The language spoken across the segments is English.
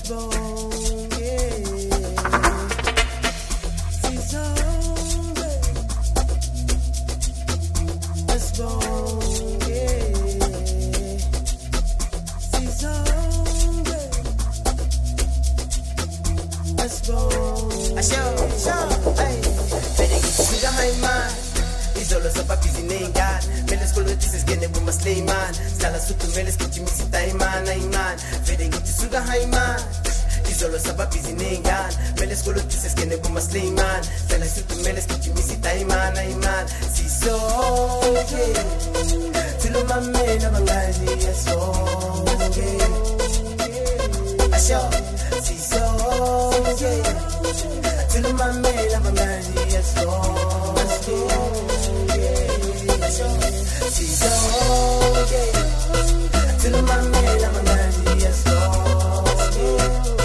Izolo sapapizi nengan Meles kolotises gene buma sleiman Stala sutu meles kichimisita iman Fede ngithi suka haiman Izolo sapapizi nengan Meles kolotises gene buma sleiman Stala sutu meles kichimisita iman Sisoke Tilo mamela mangazi yasoke Asho Sisoke Tilo mamela mangazi yasoke She's okay. Till my man, I'm a man, yes, okay.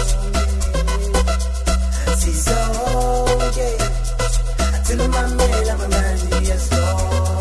She's okay. Till my man, I'm a man, yes, okay.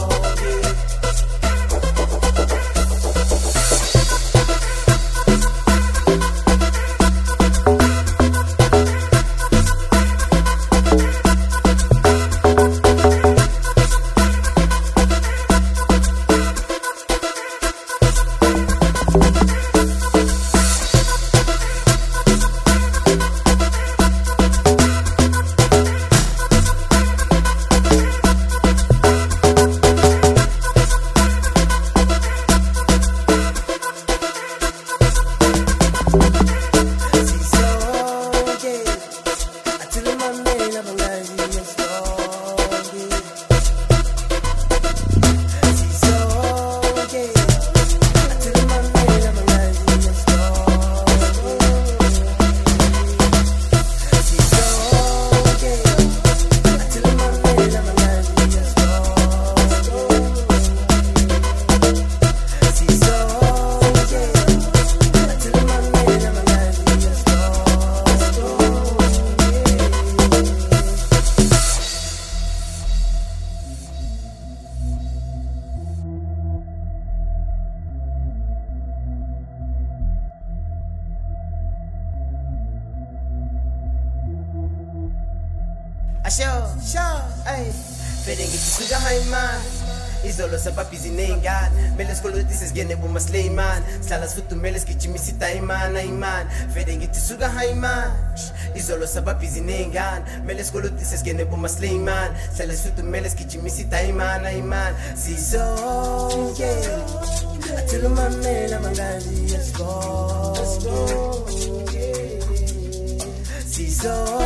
Sure, ay. Fede ngithi suka haiman Izolo sapapizi nengan Meles kolotises gene buma sleiman Slala sutu meles kichimisita iman Fede ngithi suka haiman Izolo sapapizi nengan Meles kolotises gene buma sleiman Slala sutu meles kichimisita iman Sisoke Atilo mamela mangazi yasko Sisoke